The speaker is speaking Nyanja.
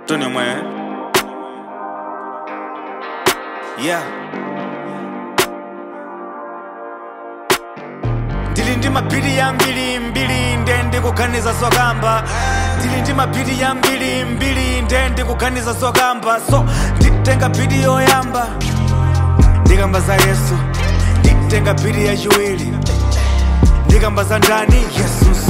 Tony mwe. Yeah. Ndili ndi mapiri ya mbili ndende kuganiza sokamba. Ndili ndi mapiri ya mbili ndende kuganiza sokamba. So nditenga piri yoyamba ndikamba za Yesu, nditenga piri ya chiwiri ndikamba za ndani Yesu.